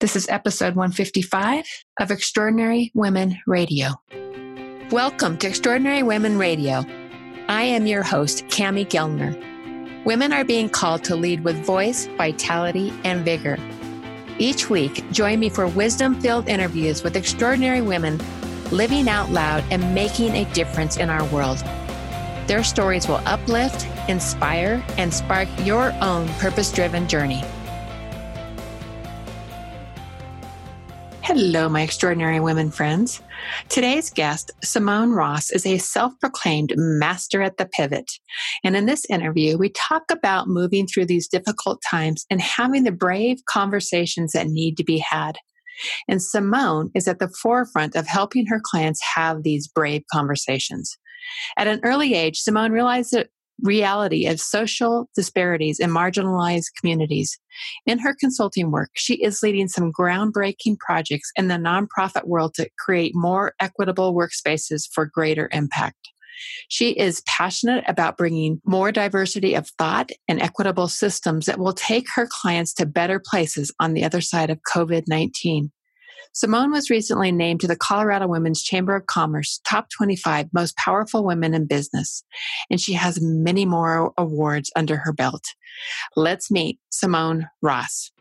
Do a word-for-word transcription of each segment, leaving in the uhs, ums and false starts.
This is episode one fifty-five of Extraordinary Women Radio. Welcome to Extraordinary Women Radio. I am your host, Cami Gellner. Women are being called to lead with voice, vitality, and vigor. Each week, join me for wisdom-filled interviews with extraordinary women living out loud and making a difference in our world. Their stories will uplift, inspire, and spark your own purpose-driven journey. Hello, my extraordinary women friends. Today's guest, Simone Ross, is a self-proclaimed master at the pivot. And in this interview, we talk about moving through these difficult times and having the brave conversations that need to be had. And Simone is at the forefront of helping her clients have these brave conversations. At an early age, Simone realized the reality of social disparities in marginalized communities. In her consulting work, she is leading some groundbreaking projects in the nonprofit world to create more equitable workspaces for greater impact. She is passionate about bringing more diversity of thought and equitable systems that will take her clients to better places on the other side of covid nineteen. Simone was recently named to the Colorado Women's Chamber of Commerce Top twenty-five Most Powerful Women in Business, and she has many more awards under her belt. Let's meet Simone Ross.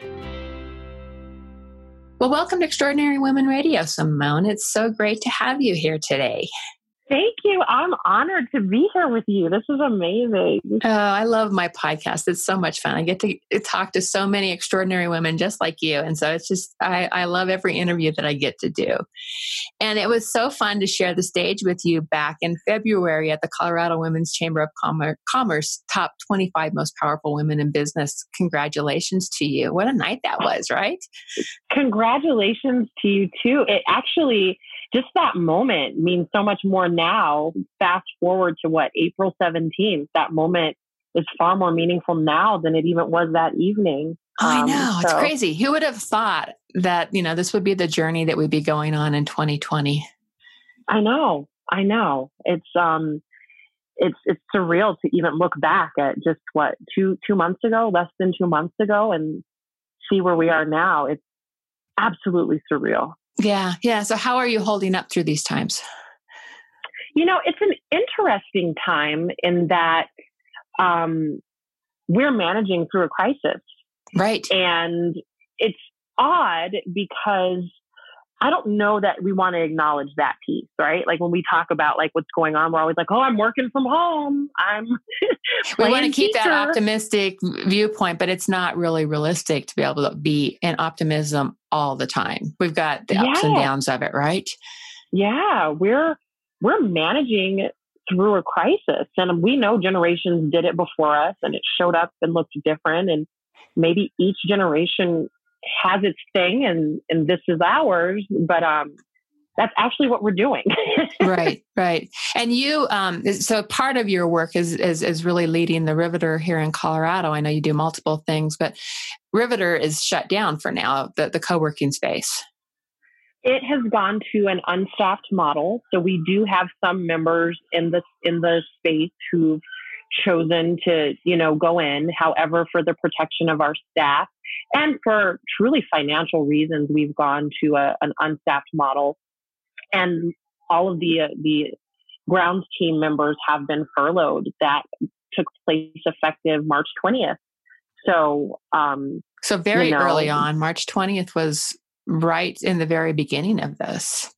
Well, welcome to Extraordinary Women Radio, Simone. It's so great to have you here today. Thank you. I'm honored to be here with you. This is amazing. Oh, I love my podcast. It's so much fun. I get to talk to so many extraordinary women just like you. And so it's just, I, I love every interview that I get to do. And it was so fun to share the stage with you back in February at the Colorado Women's Chamber of Commerce, Commerce Top twenty-five Most Powerful Women in Business. Congratulations to you. What a night that was, right? Congratulations to you too. It actually, just that moment means so much more now. Fast forward to what, April seventeenth, that moment is far more meaningful now than it even was that evening. Oh, I Um, know. It's so- crazy. Who would have thought that, you know, this would be the journey that we'd be going on in twenty twenty? I know. I know. It's, um, it's, it's surreal to even look back at just what, two, two months ago, less than two months ago, and see where we are now. It's absolutely surreal. Yeah. Yeah. So how are you holding up through these times? You know, it's an interesting time in that um, we're managing through a crisis. Right. And it's odd because I don't know that we want to acknowledge that piece, right? Like when we talk about like what's going on, we're always like, oh, I'm working from home. I'm We want to keep teacher. that optimistic viewpoint, but it's not really realistic to be able to be in optimism all the time. We've got the ups Yeah. and downs of it, right? Yeah, we're we're managing through a crisis. And we know generations did it before us and it showed up and looked different. And maybe each generation has its thing and, and this is ours. But um, that's actually what we're doing. Right, right. And you, um, so part of your work is, is is really leading the Riveter here in Colorado. I know you do multiple things, but Riveter is shut down for now, the, the co-working space. It has gone to an unstaffed model. So we do have some members in the in the space who've chosen to, you know, go in. However, for the protection of our staff and for truly financial reasons, we've gone to a, an unstaffed model. And all of the uh, the grounds team members have been furloughed. That took place effective March twentieth. So, um, so very you know, early on, March twentieth was right in the very beginning of this.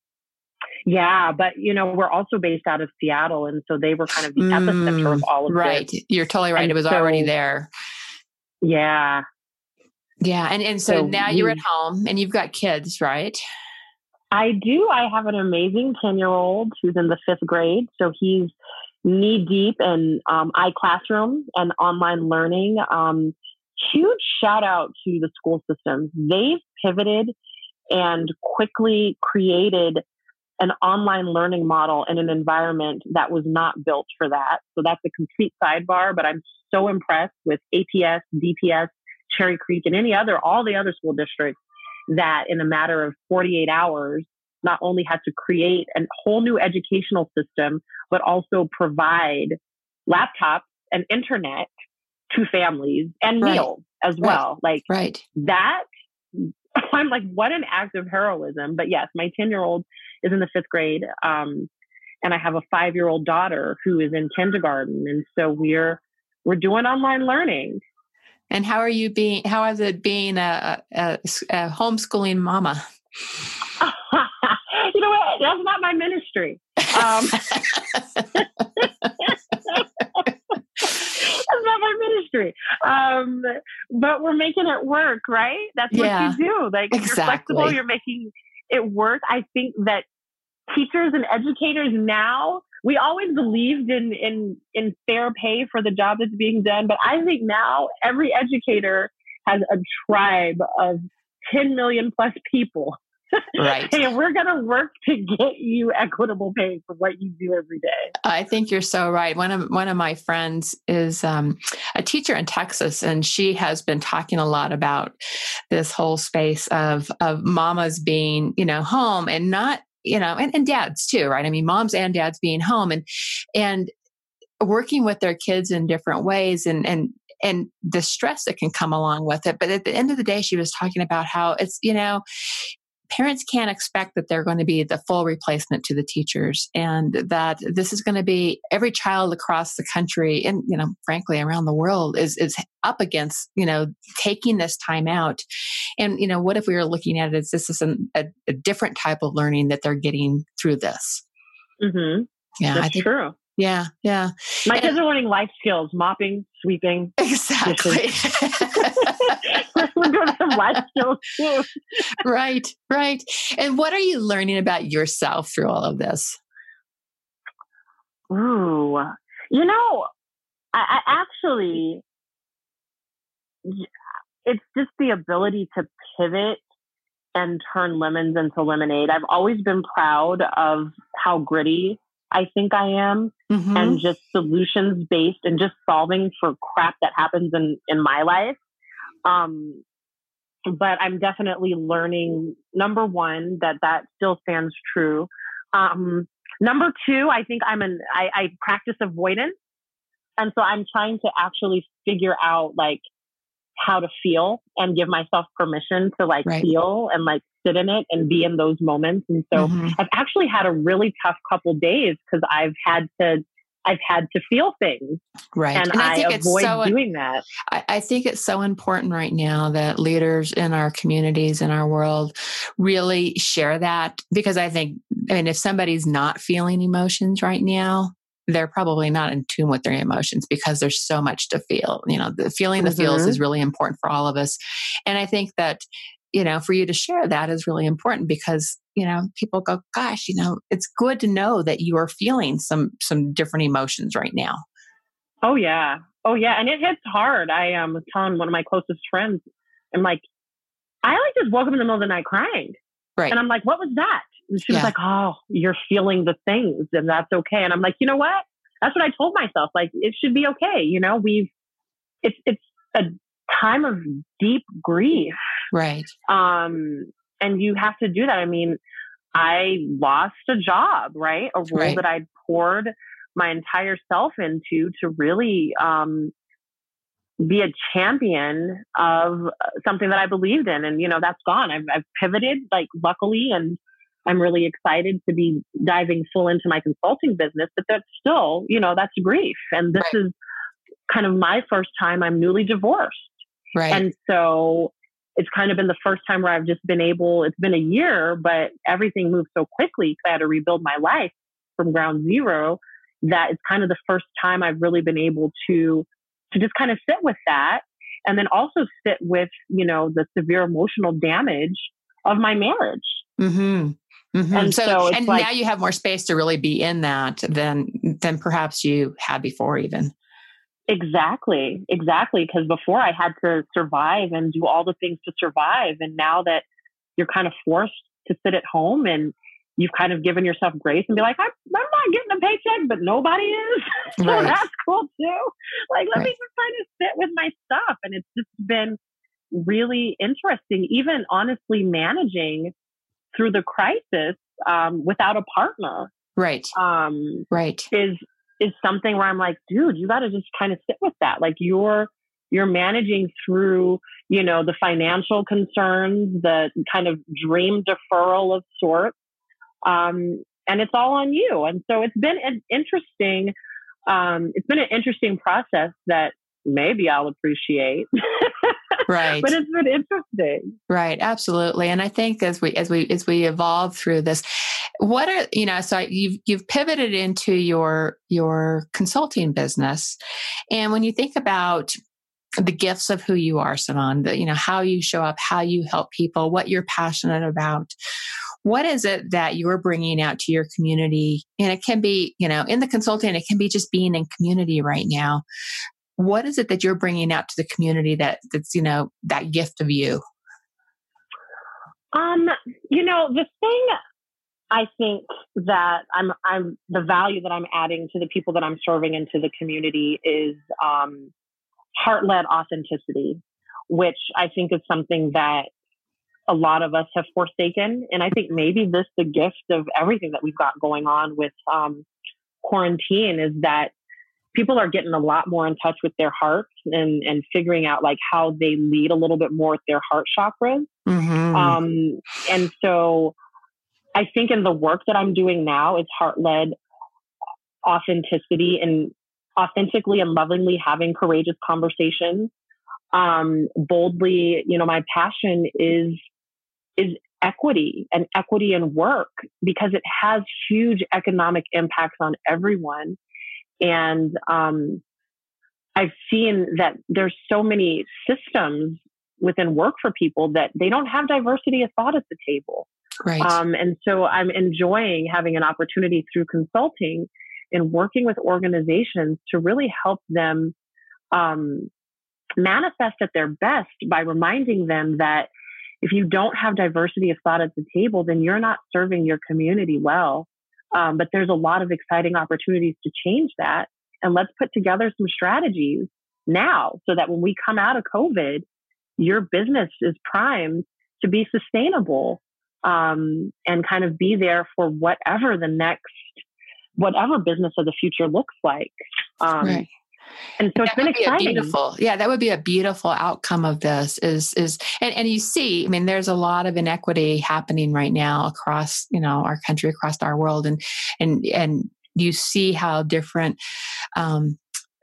Yeah, but you know, we're also based out of Seattle, and so they were kind of the Mm, epicenter of all of right. this. You're totally right. And it was so, already there. Yeah. Yeah. And, and so, So now we, you're at home and you've got kids, right? I do. I have an amazing ten-year-old who's in the fifth grade. So he's knee deep in um, iClassroom and online learning. Um, huge shout out to the school systems. They've pivoted and quickly created an online learning model in an environment that was not built for that. So that's a complete sidebar, but I'm so impressed with A P S, D P S, Cherry Creek, and any other, all the other school districts that in a matter of forty-eight hours, not only had to create a whole new educational system, but also provide laptops and internet to families and right. meals as right. well. Like right. that, I'm like, what an act of heroism. But yes, my ten year old is in the fifth grade. Um, and I have a five year old daughter who is in kindergarten. And so we're, we're doing online learning. And how are you being, how is it being a, a, a homeschooling mama? You know what? That's not my ministry. Um, That's not my ministry. Um, but we're making it work, right? That's what Yeah, you do. Like, exactly. you're flexible, you're making it work. I think that teachers and educators now, we always believed in, in, in fair pay for the job that's being done. But I think now every educator has a tribe of ten million plus people. Right. And we're going to work to get you equitable pay for what you do every day. I think you're so right. One of one of my friends is um, a teacher in Texas, and she has been talking a lot about this whole space of of mamas being, you know, home and not, you know, and, and dads too, right? I mean, moms and dads being home and and working with their kids in different ways, and and and the stress that can come along with it. But at the end of the day, she was talking about how it's, you know, parents can't expect that they're going to be the full replacement to the teachers, and that this is going to be every child across the country and, you know, frankly, around the world is, is up against, you know, taking this time out. And, you know, what if we were looking at it as this is an, a, a different type of learning that they're getting through this? Mm-hmm. Yeah, That's I think, true. Yeah, yeah. My and, kids are learning life skills, mopping, sweeping. Exactly. We're doing some life skills too. Right, right. And what are you learning about yourself through all of this? Ooh, you know, I, I actually, it's just the ability to pivot and turn lemons into lemonade. I've always been proud of how gritty I think I am, mm-hmm. and just solutions based and just solving for crap that happens in, in my life. Um, but I'm definitely learning, number one, that that still stands true. Um, number two, I think I'm an, I, I practice avoidance. And so I'm trying to actually figure out like how to feel and give myself permission to like right. feel and like sit in it and be in those moments. And so mm-hmm. I've actually had a really tough couple days because I've had to, I've had to feel things. Right. And, and I, I think avoid it's so, doing that. I, I think it's so important right now that leaders in our communities, in our world, really share that, because I think, I mean, if somebody's not feeling emotions right now, they're probably not in tune with their emotions, because there's so much to feel. You know, the feeling the mm-hmm. feels is really important for all of us. And I think that, you know, for you to share that is really important, because, you know, people go, gosh, you know, it's good to know that you are feeling some, some different emotions right now. Oh yeah. Oh yeah. And it hits hard. I um, was telling one of my closest friends, I'm like, I like just woke up in the middle of the night crying. Right. And I'm like, what was that? And she yeah. was like, oh, you're feeling the things and that's okay. And I'm like, you know what? That's what I told myself. Like, it should be okay. You know, we've, it's, it's a time of deep grief. Right. Um, and you have to do that. I mean, I lost a job, right? A role right. that I'd poured my entire self into to really, um, be a champion of something that I believed in. And, you know, that's gone. I've, I've pivoted, like, luckily, and I'm really excited to be diving full into my consulting business, but that's still, you know, that's grief. And this right. is kind of my first time. I'm newly divorced. Right. And so it's kind of been the first time where I've just been able, it's been a year, but everything moved so quickly because I had to rebuild my life from ground zero, that it's kind of the first time I've really been able to to just kind of sit with that, and then also sit with, you know, the severe emotional damage of my marriage. Mm-hmm. Mm-hmm. And so, so it's and like, now you have more space to really be in that than than perhaps you had before, even. Exactly, exactly. Because before I had to survive and do all the things to survive, and now that you're kind of forced to sit at home and you've kind of given yourself grace and be like, I'm, I'm not getting a paycheck, but nobody is. So right. that's cool too. Like, let right. me just kind of sit with my stuff. And it's just been really interesting, even honestly managing through the crisis um, without a partner. Right. Um, right. Is, is something where I'm like, dude, you got to just kind of sit with that. Like, you're, you're managing through you know, the financial concerns, the kind of dream deferral of sorts. Um, and it's all on you. And so it's been an interesting, um, it's been an interesting process that maybe I'll appreciate. Right. But it's been interesting. Right. Absolutely. And I think as we, as we, as we evolve through this, what are, you know, so you've, you've pivoted into your, your consulting business. And when you think about the gifts of who you are, Simone, the, you know, how you show up, how you help people, what you're passionate about, what is it that you're bringing out to your community? And it can be, you know, in the consulting, it can be just being in community right now. What is it that you're bringing out to the community that that's, you know, that gift of you? Um, you know, the thing I think that I'm, I'm the value that I'm adding to the people that I'm serving into the community is um, heart-led authenticity, which I think is something that a lot of us have forsaken. And I think maybe this, the gift of everything that we've got going on with um, quarantine is that people are getting a lot more in touch with their hearts and, and figuring out like how they lead a little bit more with their heart chakras. Mm-hmm. Um, and so I think in the work that I'm doing now, it's heart-led authenticity and authentically and lovingly having courageous conversations. Um, boldly, you know, my passion is, is equity and equity in work because it has huge economic impacts on everyone. And um, I've seen that there's so many systems within work for people that they don't have diversity of thought at the table. Right. Um, and so I'm enjoying having an opportunity through consulting and working with organizations to really help them um, manifest at their best by reminding them that if you don't have diversity of thought at the table, then you're not serving your community well. Um, but there's a lot of exciting opportunities to change that. And let's put together some strategies now so that when we come out of COVID, your business is primed to be sustainable um, and kind of be there for whatever the next, whatever business of the future looks like. Um, right. And so it's that been would be exciting. A beautiful, yeah, that would be a beautiful outcome of this is, is, and, and you see, I mean, there's a lot of inequity happening right now across, you know, our country, across our world. And, and, and you see how different, um,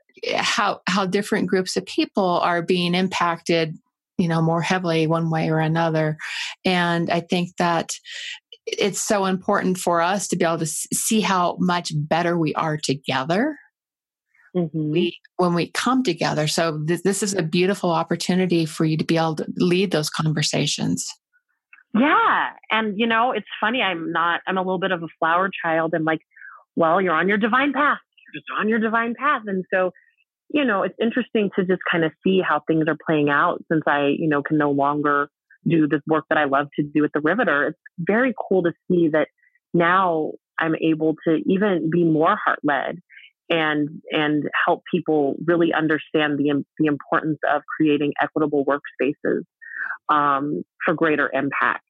how, how different groups of people are being impacted, you know, more heavily one way or another. And I think that it's so important for us to be able to see how much better we are together. Mm-hmm. We, when we come together. So th- this is a beautiful opportunity for you to be able to lead those conversations. Yeah. And, you know, it's funny. I'm not, I'm a little bit of a flower child and like, well, you're on your divine path. You're just on your divine path. And so, you know, it's interesting to just kind of see how things are playing out since I, you know, can no longer do this work that I love to do at the Riveter. It's very cool to see that now I'm able to even be more heart-led and and help people really understand the the importance of creating equitable workspaces um, for greater impact.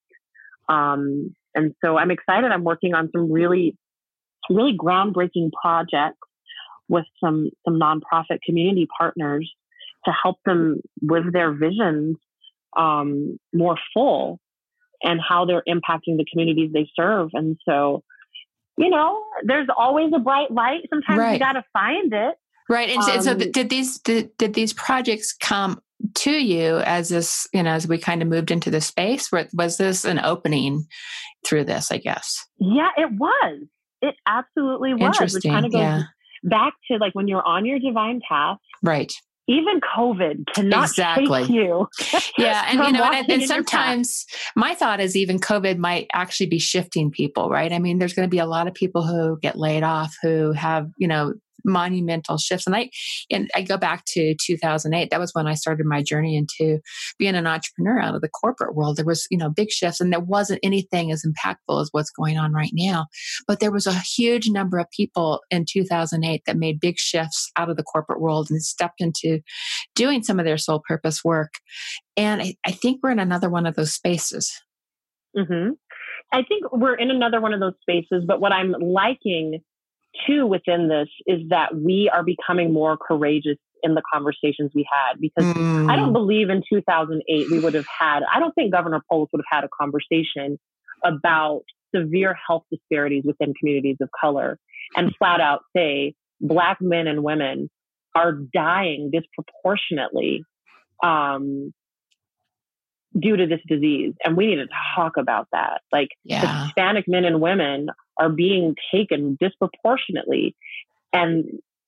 Um, and so I'm excited. I'm working on some really, really groundbreaking projects with some some nonprofit community partners to help them live their visions um, more full and how they're impacting the communities they serve. And so, you know, there's always a bright light. Sometimes right. you got to find it. Right. And, um, and so did these, did, did these projects come to you as this, you know, as we kind of moved into the space? Was this an opening through this, I guess? Yeah, it was. It absolutely was. Interesting. Which kind of goes yeah. back to like when you're on your divine path. Right. Even COVID cannot exactly. take you. Yeah. And, you know, and, and sometimes my thought is even COVID might actually be shifting people, right? I mean, there's going to be a lot of people who get laid off who have, you know, monumental shifts. And I, and I go back to two thousand eight. That was when I started my journey into being an entrepreneur out of the corporate world. There was, you know, big shifts and there wasn't anything as impactful as what's going on right now. But there was a huge number of people in two thousand eight that made big shifts out of the corporate world and stepped into doing some of their soul purpose work. And I, I think we're in another one of those spaces. Mm-hmm. I think we're in another one of those spaces, but what I'm liking too within this is that we are becoming more courageous in the conversations we had, because Mm. I don't believe in two thousand eight we would have had, I don't think Governor Polis would have had a conversation about severe health disparities within communities of color and flat out say Black men and women are dying disproportionately um, due to this disease. And we need to talk about that. Like Yeah. Hispanic men and women are being taken disproportionately, and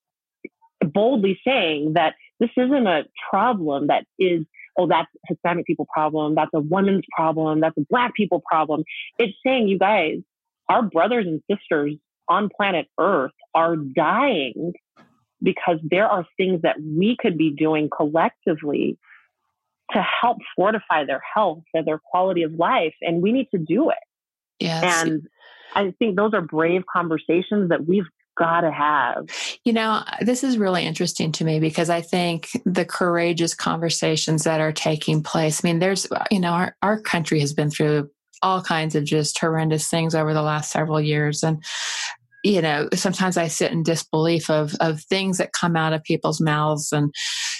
boldly saying that this isn't a problem that is, oh, that's Hispanic people problem, that's a woman's problem, that's a Black people problem. It's saying, you guys, our brothers and sisters on planet Earth are dying because there are things that we could be doing collectively to help fortify their health and their quality of life. And we need to do it. Yes. And I think those are brave conversations that we've got to have. You know, this is really interesting to me because I think the courageous conversations that are taking place, I mean, there's, you know, our, our country has been through all kinds of just horrendous things over the last several years. And, you know, sometimes I sit in disbelief of, of things that come out of people's mouths. And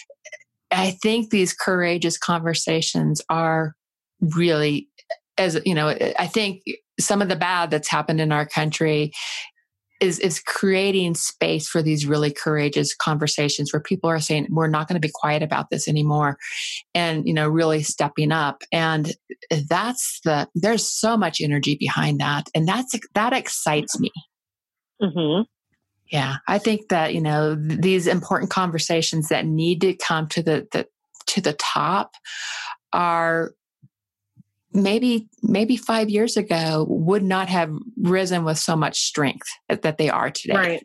I think these courageous conversations are really, as you know, I think some of the bad that's happened in our country is is creating space for these really courageous conversations where people are saying, we're not going to be quiet about this anymore, and, you know, really stepping up. And that's the, there's so much energy behind that. And that's, that excites me. Mm-hmm. Yeah. I think that, you know, th- these important conversations that need to come to the, the to the top are maybe, maybe five years ago would not have risen with so much strength that they are today. Right.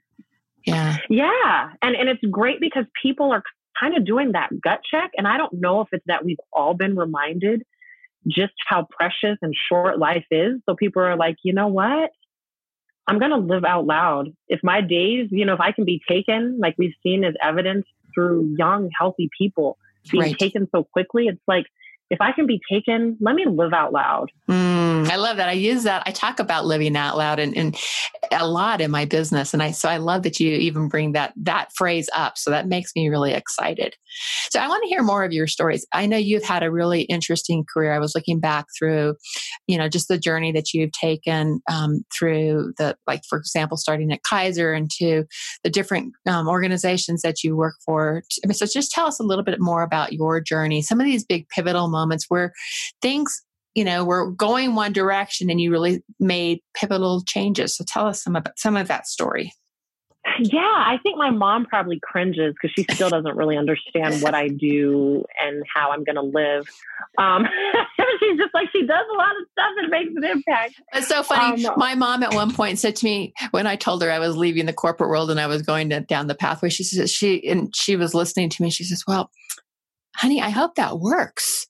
Yeah. Yeah. And, and it's great because people are kind of doing that gut check. And I don't know if it's that we've all been reminded just how precious and short life is. So people are like, you know what? I'm going to live out loud. If my days, you know, if I can be taken, like we've seen as evidence through young, healthy people being Right. taken so quickly, it's like, if I can be taken, let me live out loud. Mm, I love that. I use that. I talk about living out loud and, and a lot in my business. And I, so I love that you even bring that, that phrase up. So that makes me really excited. So I want to hear more of your stories. I know you've had a really interesting career. I was looking back through, you know, just the journey that you've taken um, through the, like, for example, starting at Kaiser and to the different um, organizations that you work for. I mean, so just tell us a little bit more about your journey, some of these big pivotal moments where things, you know, were going one direction and you really made pivotal changes. So tell us some about some of that story. Yeah, I think my mom probably cringes because she still doesn't really understand what I do and how I'm going to live. Um, she's just like, she does a lot of stuff and makes an impact. It's so funny. Um, My mom at one point said to me when I told her I was leaving the corporate world and I was going to, down the pathway, she says, she, and she was listening to me. She says, well, honey, I hope that works.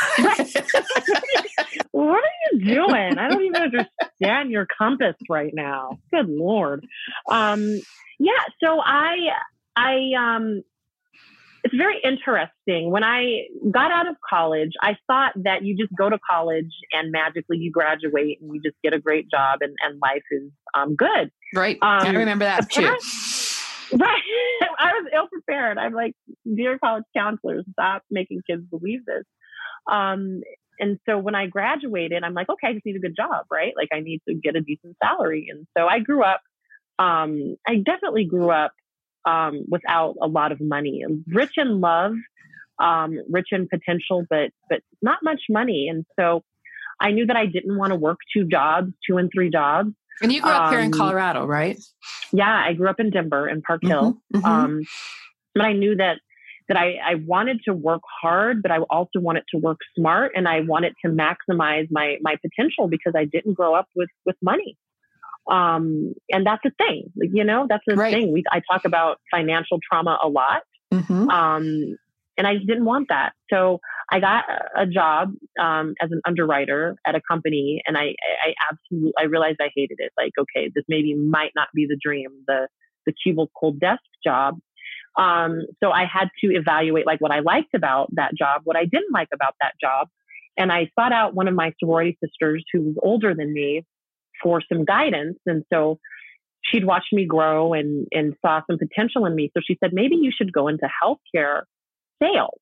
What are you doing? I don't even understand your compass right now. Good Lord. Um, yeah. So I, I, um, it's very interesting. When I got out of college, I thought that you just go to college and magically you graduate and you just get a great job and, and life is um, good. Right. Um, I remember that too. Right. I was ill prepared. I'm like, dear college counselors, stop making kids believe this. Um, and so when I graduated, I'm like, okay, I just need a good job, right? Like I need to get a decent salary. And so I grew up, um, I definitely grew up um, without a lot of money, rich in love, um, rich in potential, but, but not much money. And so I knew that I didn't want to work two jobs, two and three jobs. And you grew up um, here in Colorado, right? Yeah, I grew up in Denver in Park Hill. Mm-hmm, mm-hmm. Um, but I knew that that I, I wanted to work hard, but I also wanted to work smart, and I wanted to maximize my my potential because I didn't grow up with with money. Um, and that's the thing, you know, that's the right. thing. We I talk about financial trauma a lot, mm-hmm. um, and I didn't want that. So I got a job um, as an underwriter at a company, and I, I absolutely I realized I hated it. Like, okay, this maybe might not be the dream, the the cubicle desk job. Um, so I had to evaluate like what I liked about that job, what I didn't like about that job, and I sought out one of my sorority sisters who was older than me for some guidance. And so she'd watched me grow and, and saw some potential in me. So she said, maybe you should go into healthcare sales.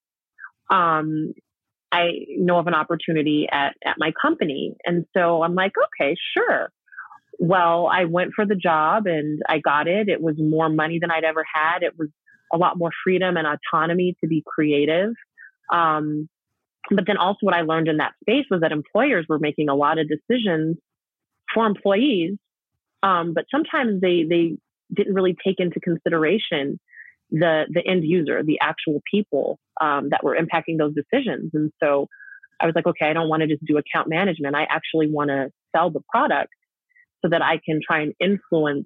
Um, I know of an opportunity at, at my company. And so I'm like, okay, sure. Well, I went for the job and I got it. It was more money than I'd ever had. It was a lot more freedom and autonomy to be creative. Um, but then also what I learned in that space was that employers were making a lot of decisions for employees. Um, but sometimes they, they didn't really take into consideration the, the end user, the actual people um, that were impacting those decisions. And so I was like, okay, I don't want to just do account management. I actually want to sell the product so that I can try and influence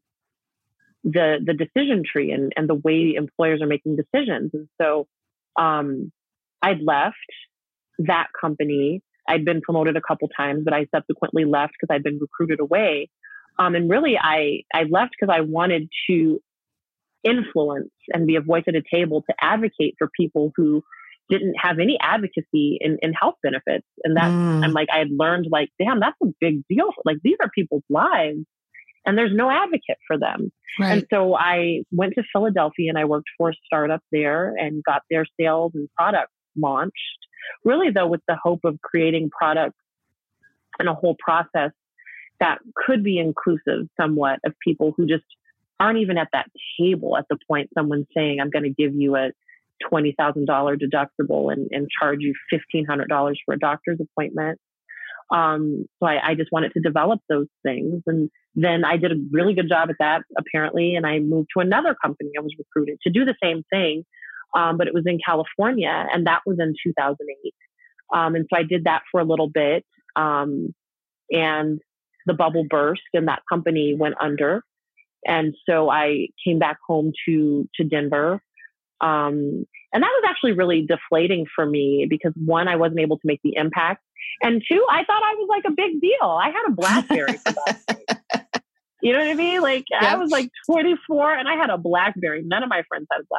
the the decision tree and, and the way employers are making decisions. And so um, I'd left that company. I'd been promoted a couple times, but I subsequently left because I'd been recruited away. Um, and really, I, I left because I wanted to influence and be a voice at a table to advocate for people who didn't have any advocacy in, in health benefits. And that mm. I'm like, I had learned like, damn, that's a big deal. Like these are people's lives and there's no advocate for them. Right. And so I went to Philadelphia and I worked for a startup there and got their sales and product launched, really though, with the hope of creating products and a whole process that could be inclusive somewhat of people who just aren't even at that table at the point someone's saying, I'm going to give you a twenty thousand dollars deductible and, and charge you fifteen hundred dollars for a doctor's appointment. Um, so I, I just wanted to develop those things. And then I did a really good job at that, apparently. And I moved to another company. I was recruited to do the same thing. Um, but it was in California and that was in two thousand eight. Um, and so I did that for a little bit. Um, and the bubble burst and that company went under. And so I came back home to, to Denver. Um, and that was actually really deflating for me because one, I wasn't able to make the impact. And two, I thought I was like a big deal. I had a BlackBerry for that. You know what I mean? Like yep. I was like twenty-four and I had a BlackBerry. None of my friends had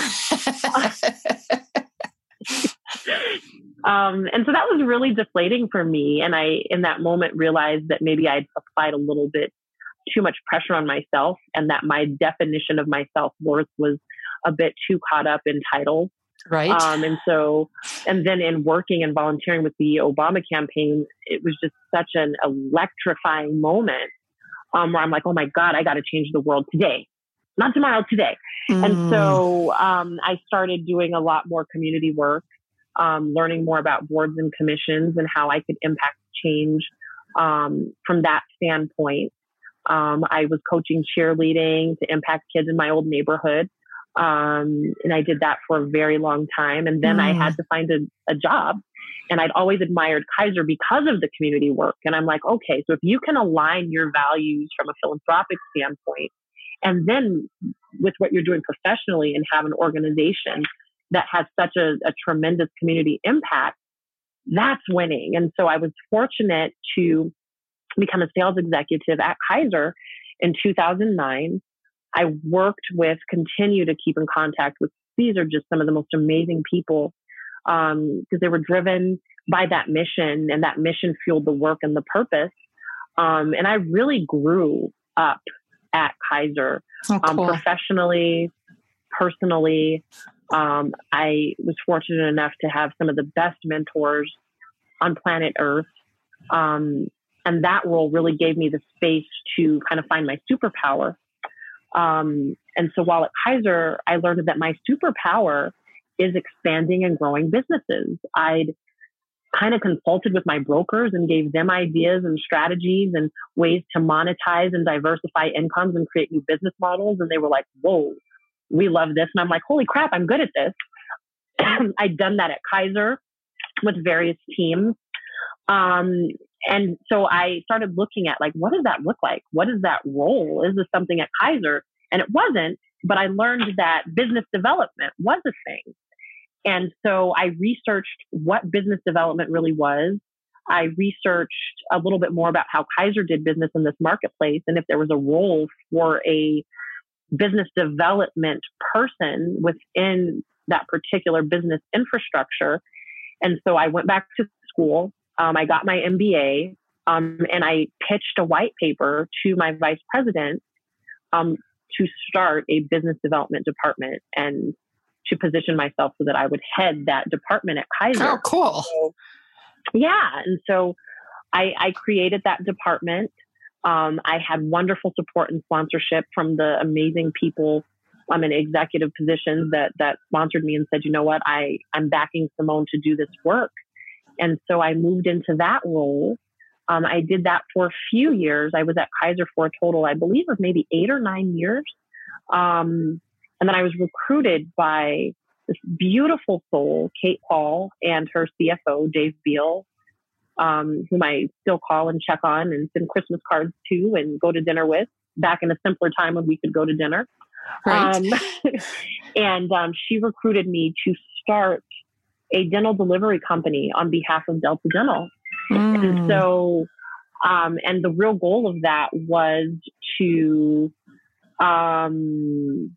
a BlackBerry. um, and so that was really deflating for me. And I, in that moment, realized that maybe I'd applied a little bit too much pressure on myself and that my definition of my self-worth was a bit too caught up in titles. Right. Um, and so, and then in working and volunteering with the Obama campaign, it was just such an electrifying moment um, where I'm like, oh my God, I got to change the world today, not tomorrow, today. Mm. And so um, I started doing a lot more community work, um, learning more about boards and commissions and how I could impact change um, from that standpoint. Um, I was coaching cheerleading to impact kids in my old neighborhood. Um, and I did that for a very long time. And then mm. I had to find a, a job. And I'd always admired Kaiser because of the community work. And I'm like, okay, so if you can align your values from a philanthropic standpoint, and then with what you're doing professionally and have an organization that has such a, a tremendous community impact, that's winning. And so I was fortunate to become a sales executive at Kaiser in two thousand nine. I worked with, continue to keep in contact with, these are just some of the most amazing people um, because they were driven by that mission and that mission fueled the work and the purpose. Um, and I really grew up at Kaiser oh, cool. um, professionally, personally. Um, I was fortunate enough to have some of the best mentors on planet Earth. Um, and that role really gave me the space to kind of find my superpower. Um, and so while at Kaiser, I learned that my superpower is expanding and growing businesses. I'd kind of consulted with my brokers and gave them ideas and strategies and ways to monetize and diversify incomes and create new business models. And they were like, whoa, we love this. And I'm like, holy crap, I'm good at this. I'd done that at Kaiser with various teams. Um, And so I started looking at like, what does that look like? What is that role? Is this something at Kaiser? And it wasn't, but I learned that business development was a thing. And so I researched what business development really was. I researched a little bit more about how Kaiser did business in this marketplace and if there was a role for a business development person within that particular business infrastructure. And so I went back to school. Um, I got my M B A um, and I pitched a white paper to my vice president um, to start a business development department and to position myself so that I would head that department at Kaiser. Oh, cool. So, yeah. And so I, I created that department. Um, I had wonderful support and sponsorship from the amazing people um, in executive positions that that sponsored me and said, you know what, I, I'm backing Simone to do this work. And so I moved into that role. Um, I did that for a few years. I was at Kaiser for a total, I believe, of maybe eight or nine years. Um, and then I was recruited by this beautiful soul, Kate Paul, and her C F O, Dave Beal, um, whom I still call and check on and send Christmas cards to and go to dinner with, back in a simpler time when we could go to dinner. Right. Um, and um, she recruited me to start a dental delivery company on behalf of Delta Dental. Mm. And so, um, and the real goal of that was to um,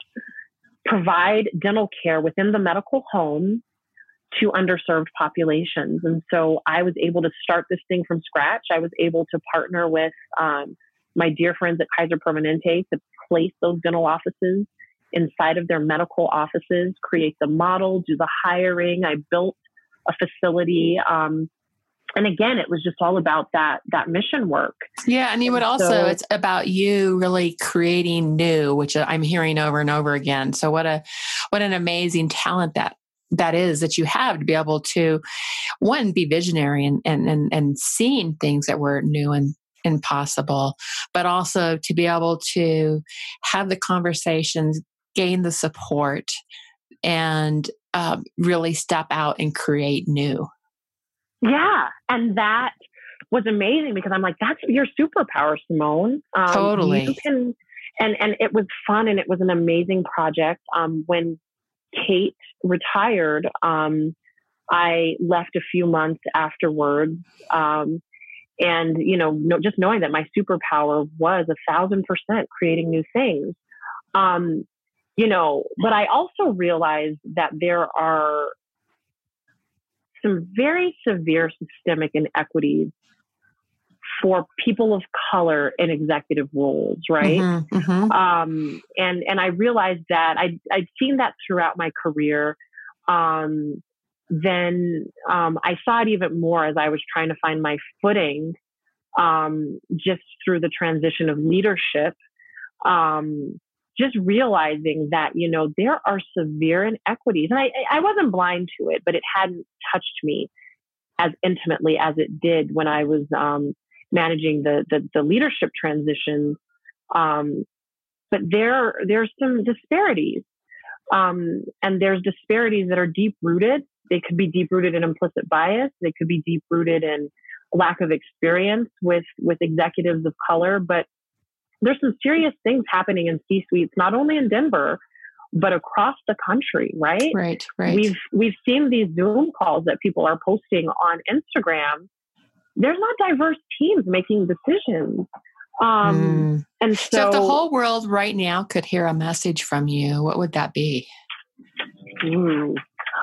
provide dental care within the medical home to underserved populations. And so I was able to start this thing from scratch. I was able to partner with um, my dear friends at Kaiser Permanente to place those dental offices inside of their medical offices, create the model, do the hiring. I built a facility. Um, and again, it was just all about that, that mission work. Yeah. And you would also, so, it's about you really creating new, which I'm hearing over and over again. So what a, what an amazing talent that that is that you have to be able to, one, be visionary and, and, and, and seeing things that were new and impossible, but also to be able to have the conversations, gain the support, and um, really step out and create new. Yeah. And that was amazing because I'm like, that's your superpower, Simone. Um, totally. You can, and, and it was fun and it was an amazing project. Um, when Kate retired, um, I left a few months afterwards. Um, and, you know, no, just knowing that my superpower was a thousand percent creating new things. Um, you know, but I also realized that there are some very severe systemic inequities for people of color in executive roles, right? Mm-hmm, mm-hmm. Um, and and I realized that I I'd seen that throughout my career. Um, then um, I saw it even more as I was trying to find my footing, um, just through the transition of leadership. Um, just realizing that, you know, there are severe inequities. And I, I wasn't blind to it, but it hadn't touched me as intimately as it did when I was um, managing the, the, the leadership transitions. Um, but there, there's some disparities. Um, and there's disparities that are deep rooted. They could be deep rooted in implicit bias. They could be deep rooted in lack of experience with, with executives of color, but there's some serious things happening in C-suites, not only in Denver, but across the country, right? Right, right. We've we've seen these Zoom calls that people are posting on Instagram. There's not diverse teams making decisions. Um, mm. And so, so if the whole world right now could hear a message from you, what would that be? Ooh.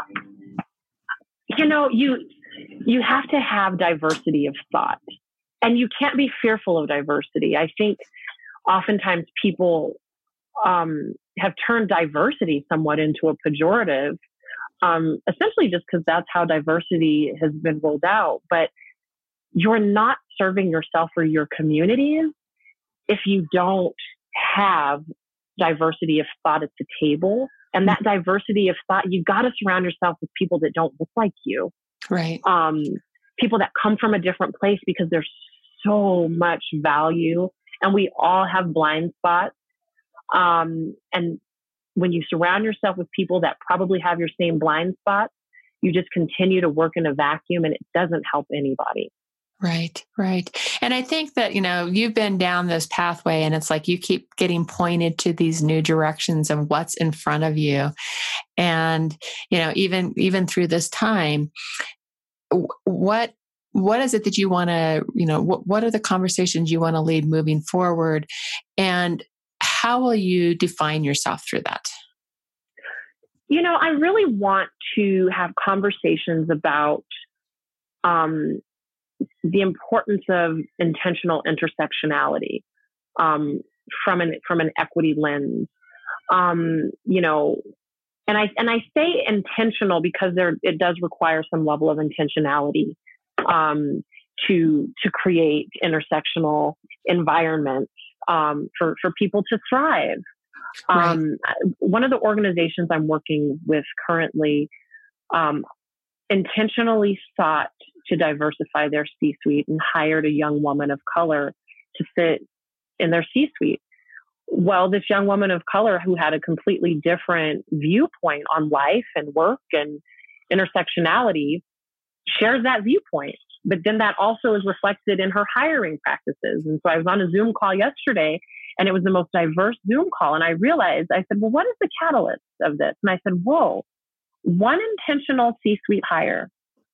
You know, you you have to have diversity of thought, and you can't be fearful of diversity. I think oftentimes people um, have turned diversity somewhat into a pejorative, um, essentially just because that's how diversity has been rolled out. But you're not serving yourself or your communities if you don't have diversity of thought at the table. And that diversity of thought, you got to surround yourself with people that don't look like you. Right. Um, people that come from a different place, because there's so much value. And we all have blind spots. Um, and when you surround yourself with people that probably have your same blind spots, you just continue to work in a vacuum and it doesn't help anybody. Right, right. And I think that, you know, you've been down this pathway and it's like you keep getting pointed to these new directions of what's in front of you. And, you know, even, even through this time, what What is it that you want to, you know, what, what are the conversations you want to lead moving forward? And how will you define yourself through that? You know, I really want to have conversations about um, the importance of intentional intersectionality. Um, from an from an equity lens. Um, you know, and I and I say intentional because there it does require some level of intentionality um, to to create intersectional environments um, for for people to thrive. Right. Um, one of the organizations I'm working with currently um, intentionally sought to diversify their C-suite and hired a young woman of color to sit in their C-suite. Well, this young woman of color who had a completely different viewpoint on life and work and intersectionality shares that viewpoint. But then that also is reflected in her hiring practices. And so I was on a Zoom call yesterday, and it was the most diverse Zoom call. And I realized, I said, well, what is the catalyst of this? And I said, whoa, one intentional C-suite hire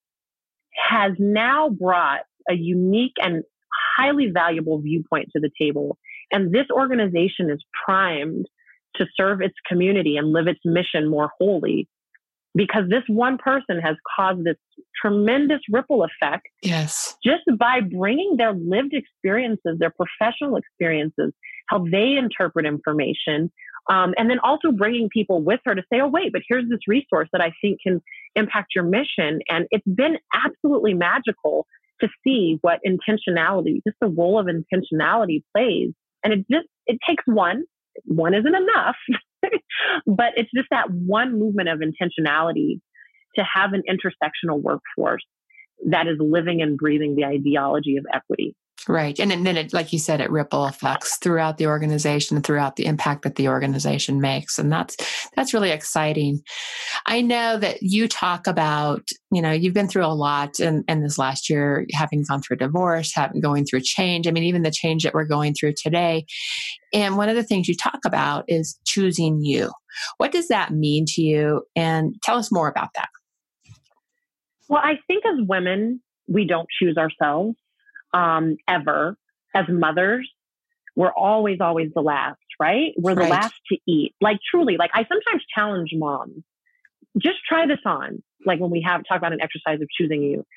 has now brought a unique and highly valuable viewpoint to the table. And this organization is primed to serve its community and live its mission more wholly because this one person has caused this tremendous ripple effect. Yes. Just by bringing their lived experiences, their professional experiences, how they interpret information, um, and then also bringing people with her to say, oh, wait, but here's this resource that I think can impact your mission. And it's been absolutely magical to see what intentionality, just the role of intentionality plays. And it just, it takes one, one isn't enough, but it's just that one movement of intentionality to have an intersectional workforce that is living and breathing the ideology of equity. Right. And then it, like you said, it ripple effects throughout the organization, throughout the impact that the organization makes. And that's, that's really exciting. I know that you talk about, you know, you've been through a lot in, in this last year, having gone through a divorce, having going through change. I mean, even the change that we're going through today. And one of the things you talk about is choosing you. What does that mean to you? And tell us more about that. Well, I think as women, we don't choose ourselves. Um, ever. As mothers, we're always, always the last, right? We're the Right. last to eat. Like truly, like I sometimes challenge moms, just try this on. Like when we have talk about an exercise of choosing you.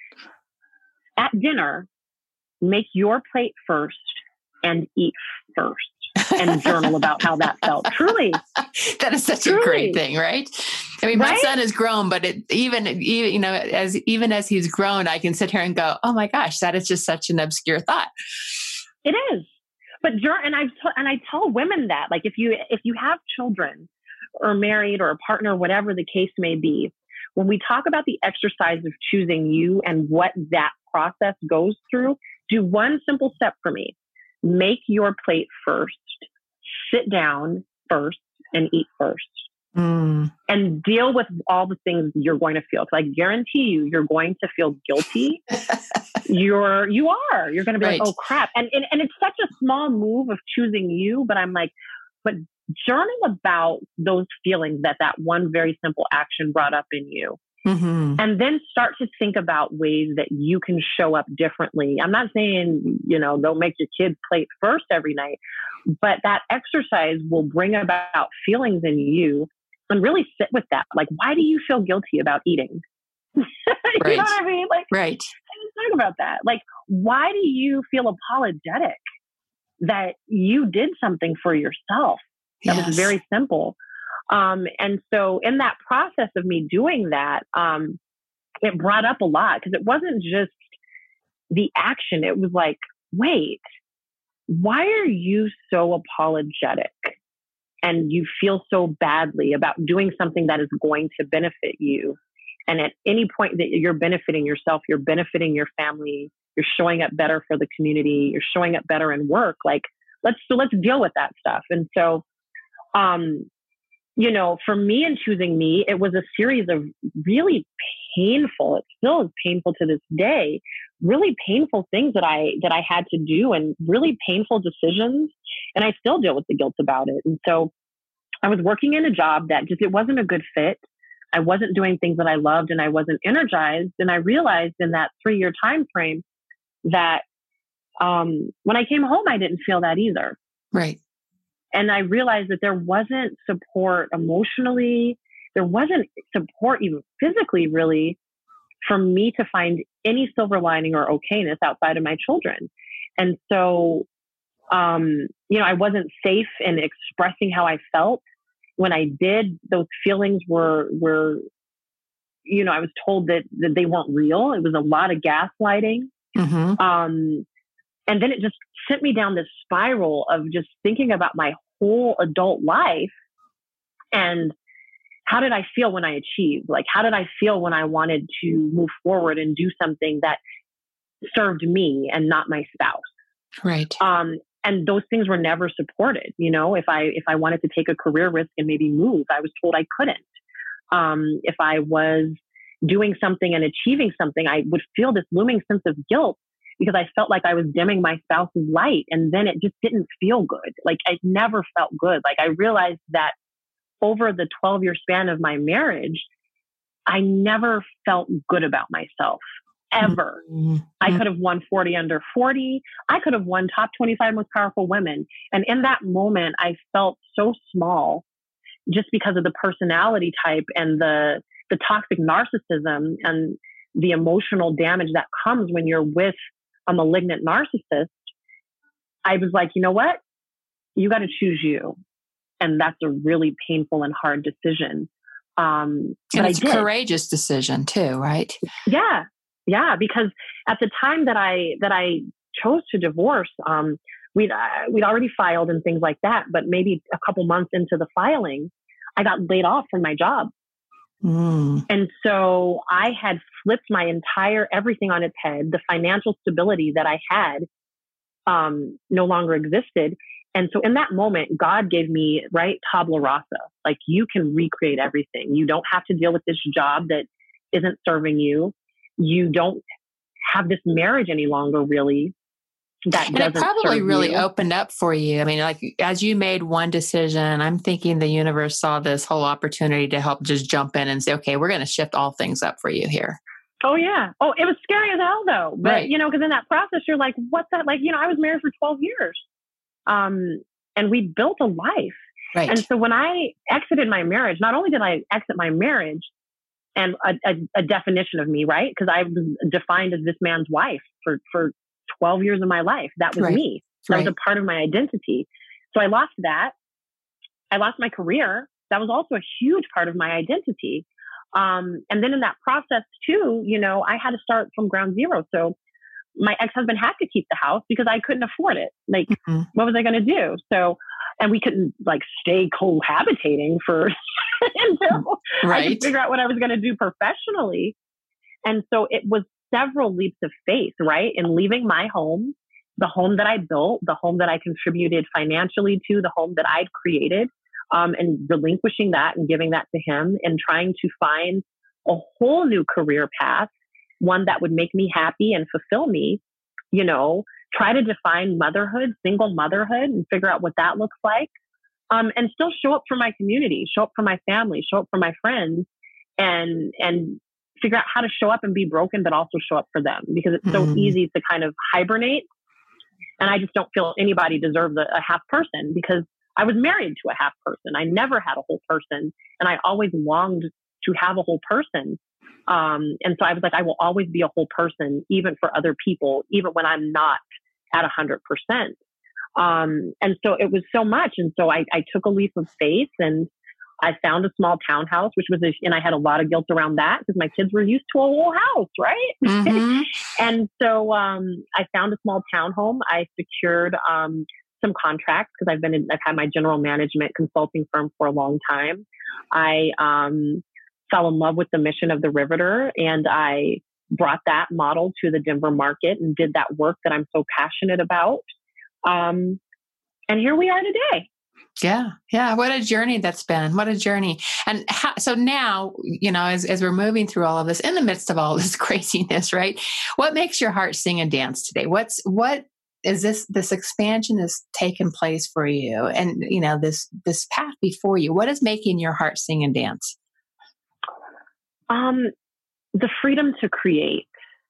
At dinner, make your plate first and eat first and journal about how that felt. Truly. That is such Truly. a great thing, right? I mean, Right? my son has grown, but it, even, even, you know, as, even as he's grown, I can sit here and go, oh my gosh, that is just such an obscure thought. It is. But, and I, and I tell women that, like, if you, if you have children or married or a partner, whatever the case may be, when we talk about the exercise of choosing you and what that process goes through, do one simple step for me. Make your plate first, sit down first and eat first. Mm. And deal with all the things you're going to feel. So I guarantee you, you're going to feel guilty. you're, you are, you're going to be right. like, oh crap. And, and, and it's such a small move of choosing you, but I'm like, but journal about those feelings that that one very simple action brought up in you. Mm-hmm. And then start to think about ways that you can show up differently. I'm not saying, you know, don't make your kids plate first every night, but that exercise will bring about feelings in you and really sit with that. Like, why do you feel guilty about eating? you right. know what I mean? Like, right. Think about that. Like, why do you feel apologetic that you did something for yourself that yes. was very simple? Um, and so in that process of me doing that, um, it brought up a lot because it wasn't just the action. It was like, wait, why are you so apologetic? And you feel so badly about doing something that is going to benefit you. And at any point that you're benefiting yourself, you're benefiting your family, you're showing up better for the community, you're showing up better in work. Like, let's, so let's deal with that stuff. And so, um, you know, for me in choosing me, it was a series of really painful, it still is painful to this day, really painful things that I, that I had to do and really painful decisions. And I still deal with the guilt about it. And so I was working in a job that just, it wasn't a good fit. I wasn't doing things that I loved and I wasn't energized. And I realized in that three year time frame that um, when I came home, I didn't feel that either. Right. And I realized that there wasn't support emotionally. There wasn't support even physically, really, for me to find any silver lining or okayness outside of my children. And so Um, you know, I wasn't safe in expressing how I felt. When I did, those feelings were, were, you know, I was told that, that they weren't real. It was a lot of gaslighting. Mm-hmm. Um, and then it just sent me down this spiral of just thinking about my whole adult life and how did I feel when I achieved? Like, how did I feel when I wanted to move forward and do something that served me and not my spouse? Right. Um, and those things were never supported. You know, if I, if I wanted to take a career risk and maybe move, I was told I couldn't. Um, if I was doing something and achieving something, I would feel this looming sense of guilt because I felt like I was dimming my spouse's light. And then it just didn't feel good. Like I never felt good. Like I realized that over the twelve year span of my marriage, I never felt good about myself ever. Mm-hmm. I could have won forty under forty. I could have won top twenty-five most powerful women. And in that moment, I felt so small just because of the personality type and the, the toxic narcissism and the emotional damage that comes when you're with a malignant narcissist. I was like, you know what? You got to choose you. And that's a really painful and hard decision. Um, and it's a courageous decision too, right? Yeah. Yeah. Because at the time that I, that I chose to divorce, um, we'd, uh, we'd already filed and things like that. But maybe a couple months into the filing, I got laid off from my job. Mm. And so I had flipped my entire everything on its head. The financial stability that I had um, no longer existed. And so in that moment, God gave me, right, tabula rasa. Like you can recreate everything. You don't have to deal with this job that isn't serving you. You don't have this marriage any longer, really. That and it probably really you. opened up for you. I mean, like as you made one decision, I'm thinking the universe saw this whole opportunity to help just jump in and say, okay, we're going to shift all things up for you here. Oh yeah. Oh, it was scary as hell though. But right. you know, because in that process, you're like, what's that? Like, you know, I was married for twelve years. Um, and we built a life. Right. And so when I exited my marriage, not only did I exit my marriage and a, a, a definition of me, right? Because I was defined as this man's wife for, for twelve years of my life. That was right. me. That right. was a part of my identity. So I lost that. I lost my career. That was also a huge part of my identity. Um, and then in that process too, you know, I had to start from ground zero. So my ex-husband had to keep the house because I couldn't afford it. Like, mm-hmm. what was I going to do? So, and we couldn't like stay cohabitating for until right. I could figure out what I was going to do professionally. And so it was several leaps of faith, right? In leaving my home, the home that I built, the home that I contributed financially to, the home that I'd created, um, and relinquishing that and giving that to him and trying to find a whole new career path, one that would make me happy and fulfill me, you know, try to define motherhood, single motherhood, and figure out what that looks like. Um, and still show up for my community, show up for my family, show up for my friends, and, and figure out how to show up and be broken, but also show up for them because it's so mm. easy to kind of hibernate. And I just don't feel anybody deserves a, a half person because I was married to a half person. I never had a whole person. And I always longed to have a whole person. Um, and so I was like, I will always be a whole person, even for other people, even when I'm not at a hundred percent. Um, and so it was so much. And so I, I took a leap of faith and I found a small townhouse, which was, a, and I had a lot of guilt around that because my kids were used to a whole house, right? Mm-hmm. And so um, I found a small townhome. I secured um, some contracts because I've been in, I've had my general management consulting firm for a long time. I um, fell in love with the mission of the Riveter, and I brought that model to the Denver market and did that work that I'm so passionate about. Um, and here we are today. Yeah. Yeah. What a journey that's been. What a journey. And how, so now, you know, as, as we're moving through all of this, in the midst of all this craziness, right? What makes your heart sing and dance today? What's, what is this, this expansion has taken place for you and, you know, this, this path before you, what is making your heart sing and dance? Um, the freedom to create.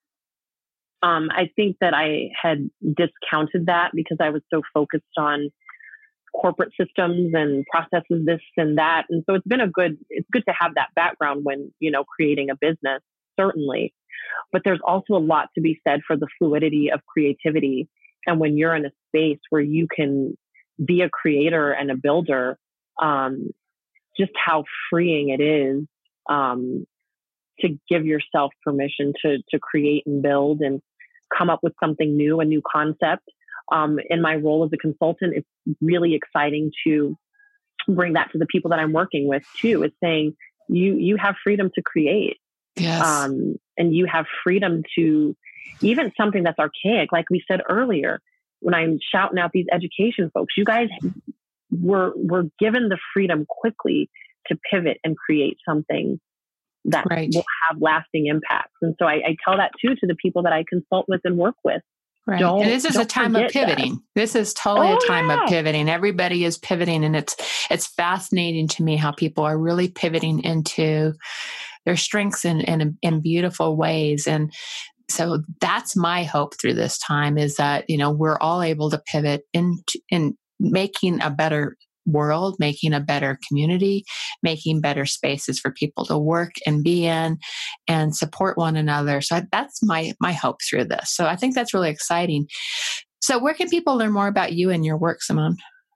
Um, I think that I had discounted that because I was so focused on corporate systems and processes, this and that. And so it's been a good, it's good to have that background when, you know, creating a business, certainly. But there's also a lot to be said for the fluidity of creativity and when you're in a space where you can be a creator and a builder, um, just how freeing it is um, to give yourself permission to to create and build and come up with something new, a new concept. Um, in my role as a consultant, it's really exciting to bring that to the people that I'm working with too. It's saying you you have freedom to create, yes, um, and you have freedom to even something that's archaic, like we said earlier. When I'm shouting out these education folks, you guys were were given the freedom quickly to pivot and create something that right. will have lasting impacts. And so I, I tell that too to the people that I consult with and work with. Right. Don't, and this is a time of pivoting. That. This is totally oh, a time yeah. of pivoting. Everybody is pivoting, and it's it's fascinating to me how people are really pivoting into their strengths in in, in beautiful ways. And so that's my hope through this time, is that, you know, we're all able to pivot into in making a better world, making a better community, making better spaces for people to work and be in and support one another. So that's my my hope through this. So I think that's really exciting. So where can people learn more about you and your work, Simone?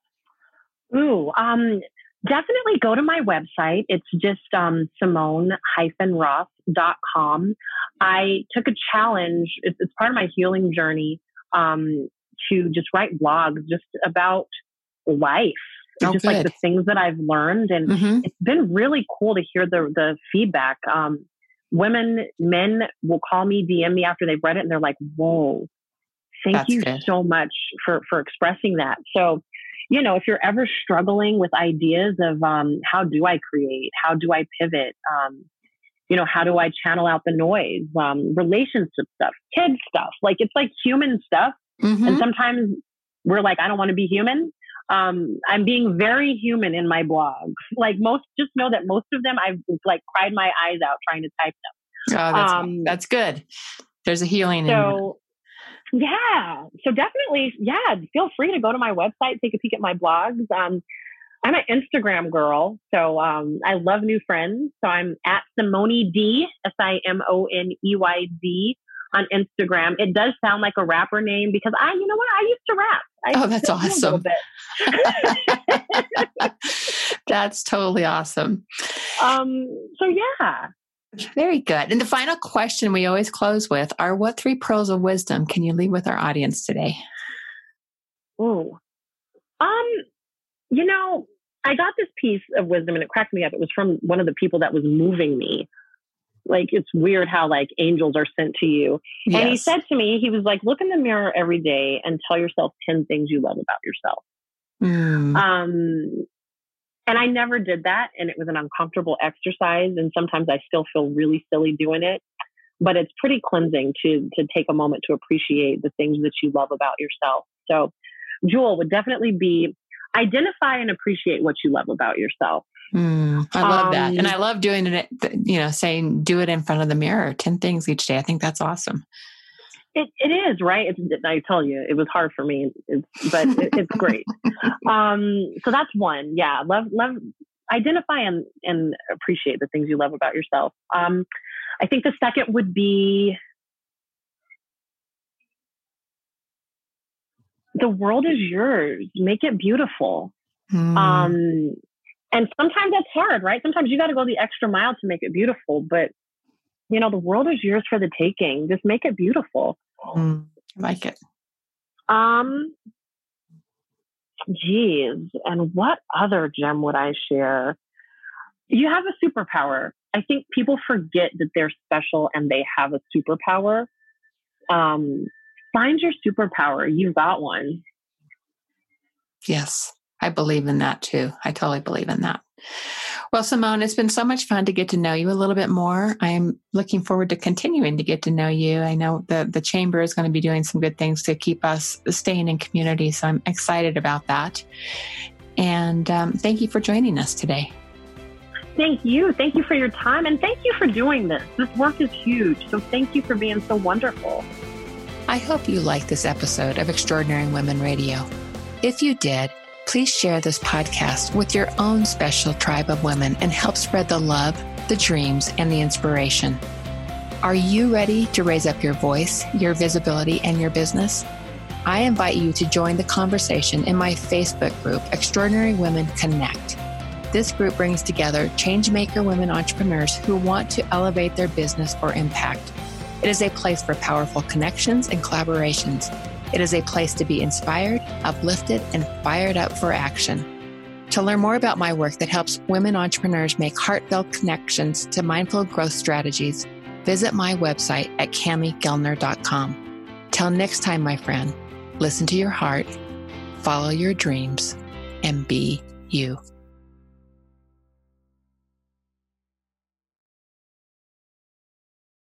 Ooh, um, definitely go to my website. It's just um, Simone Ross dot com. I took a challenge. It's, it's part of my healing journey um, to just write blogs just about life. Oh, just good. like the things that I've learned. And mm-hmm. it's been really cool to hear the the feedback. Um, women, men will call me, D M me after they've read it, and they're like, whoa, thank That's you good. so much for, for expressing that. So, you know, if you're ever struggling with ideas of um, how do I create? How do I pivot? Um, you know, how do I channel out the noise? Um, relationship stuff, kid stuff. Like, it's like human stuff. Mm-hmm. And sometimes we're like, I don't want to be human. Um, I'm being very human in my blogs. Like most, just know that most of them, I've like cried my eyes out trying to type them. Oh, that's, um, that's good. There's a healing. So in yeah, so definitely, yeah, feel free to go to my website, take a peek at my blogs. Um, I'm an Instagram girl, so um, I love new friends. So I'm at Simone D, S I M O N E Y D. on Instagram. It does sound like a rapper name because I, you know what, I used to rap. I oh, that's awesome. That's totally awesome. Um, so yeah. Very good. And the final question we always close with are, what three pearls of wisdom can you leave with our audience today? Oh, um, you know, I got this piece of wisdom and it cracked me up. It was from one of the people that was moving me. Like, it's weird how like angels are sent to you. Yes. And he said to me, he was like, look in the mirror every day and tell yourself ten things you love about yourself. Mm. Um, and I never did that. And it was an uncomfortable exercise. And sometimes I still feel really silly doing it, but it's pretty cleansing to, to take a moment to appreciate the things that you love about yourself. So Jewel would definitely be identify and appreciate what you love about yourself. Mm, I love um, that. And I love doing it, you know, saying, do it in front of the mirror, ten things each day. I think that's awesome. It it is, right? It's, I tell you, it was hard for me, it's, but it, it's great. Um, so that's one. Yeah. Love, love, identify and, and appreciate the things you love about yourself. Um, I think the second would be the world is yours. Make it beautiful. Mm. Um, And sometimes that's hard, right? Sometimes you got to go the extra mile to make it beautiful. But, you know, the world is yours for the taking. Just make it beautiful. Mm, I like it. Um, geez. And what other gem would I share? You have a superpower. I think people forget that they're special and they have a superpower. Um, find your superpower. You've got one. Yes. I believe in that too. I totally believe in that. Well, Simone, it's been so much fun to get to know you a little bit more. I'm looking forward to continuing to get to know you. I know the, the Chamber is going to be doing some good things to keep us staying in community. So I'm excited about that. And um, thank you for joining us today. Thank you. Thank you for your time. And thank you for doing this. This work is huge. So thank you for being so wonderful. I hope you liked this episode of Extraordinary Women Radio. If you did, please share this podcast with your own special tribe of women and help spread the love, the dreams, and the inspiration. Are you ready to raise up your voice, your visibility, and your business? I invite you to join the conversation in my Facebook group, Extraordinary Women Connect. This group brings together changemaker women entrepreneurs who want to elevate their business or impact. It is a place for powerful connections and collaborations. It is a place to be inspired, uplifted, and fired up for action. To learn more about my work that helps women entrepreneurs make heartfelt connections to mindful growth strategies, visit my website at cami gellner dot com. Till next time, my friend, listen to your heart, follow your dreams, and be you.